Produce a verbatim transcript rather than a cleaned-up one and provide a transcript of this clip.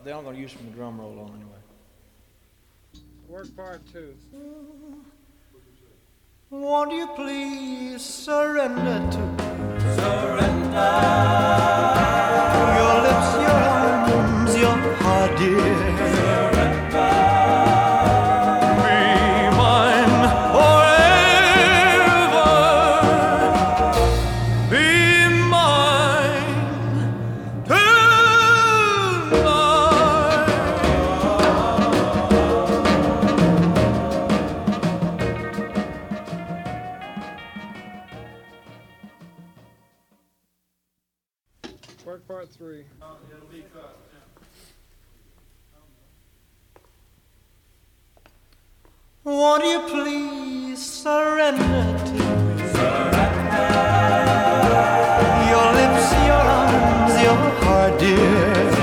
they're not going to use from the drum roll on anyway. Work part two. Won't you please surrender to Surrender. your lips, your arms, your heart, dear. Surrender. Be mine forever. Be mine tonight. Work part three. Won't you please surrender